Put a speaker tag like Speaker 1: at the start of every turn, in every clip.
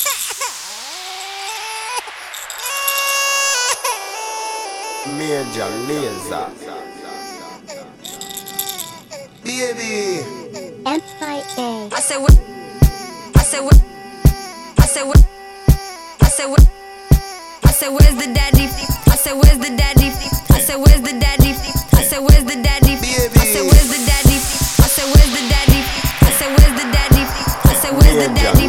Speaker 1: Major Lazer. Baby.
Speaker 2: FIA.
Speaker 3: I said what? I said what? I said what? I said what? I said where's the daddy? I said where's the daddy? I said where's the daddy? I said where's the daddy? I said where's the daddy? I said where's the daddy? I said where's the daddy? I said where's the daddy?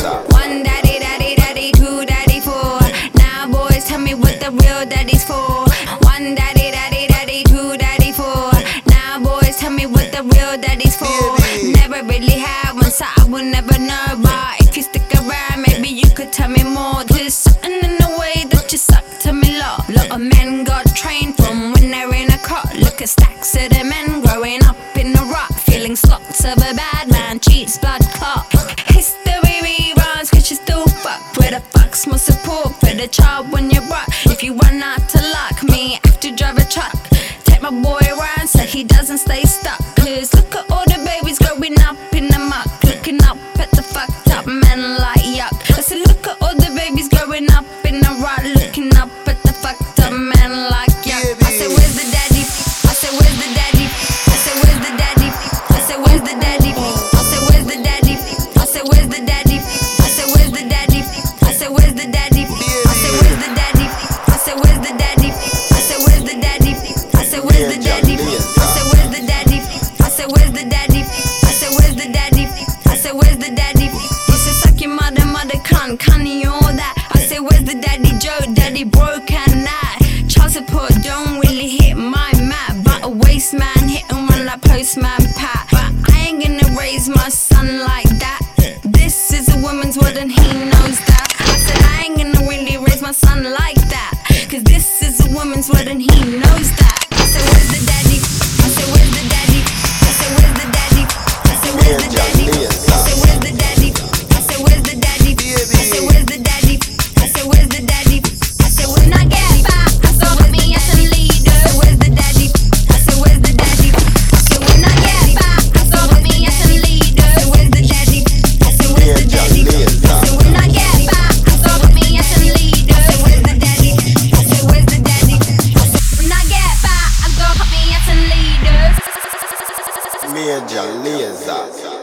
Speaker 3: One daddy, daddy, daddy, two daddy, four. Now boys, tell me what the real daddy's for. One daddy, daddy, daddy, two daddy, four. Now boys, tell me what the real daddy's for. Never really had one, so I will never know. But if you stick around, maybe you could tell me more. There's something in the way that you suck to me, lot. Lot of men got trained from when they're in a cot. Look at stacks of the men growing up in the rut, feeling slots of a bad man, cheats, blood clot. History reruns, cause you still fuck. Where the fuck's more support for the child when you're right? If you run out to luck, me have to drive a truck. Take my boy around so he doesn't stay stuck. Cause look at all the babies growing up in the muck, looking up at the fucked up men like yuck. I said look at all the babies growing up in the rut, looking up at the fucked up men like yuck. I said where's the daddy? I said where's the daddy? I said where's the daddy? I said where's the daddy? I said where's the daddy? I said where's the daddy? I said where's the daddy? I said where's the daddy? I said where's the daddy? I said where's the daddy? I said where's the daddy? I said where's the daddy? I said where's the daddy? I said where's the daddy? I said where's the daddy? I said where's the daddy? You said suck your mother, mother cunt, cunny all that. I said where's the daddy Joe, daddy broke and that. Child support don't really hit my map, but a waste man hit and run like postman Pat. But I ain't gonna raise my son like that. This is a woman's world and he knows that. I said I ain't gonna really raise my son like that, cause this is a woman's world and he knows that. I said where's the daddy? I said where's the daddy? I said where's the daddy? I said where's the daddy? I said where's the daddy? I said where's the daddy? I said where's the daddy? I said where's the daddy? I said when I get back, I saw me as a leader. I said where's the daddy? I said where's the daddy? I said when I get back, I saw me as a leader. I said where's the daddy? I said where's the daddy? I said when I get back, I saw me as a leader. I said where's the daddy? I said where's the daddy? I said when I get back, I saw me as a leader.
Speaker 1: Major Lazer.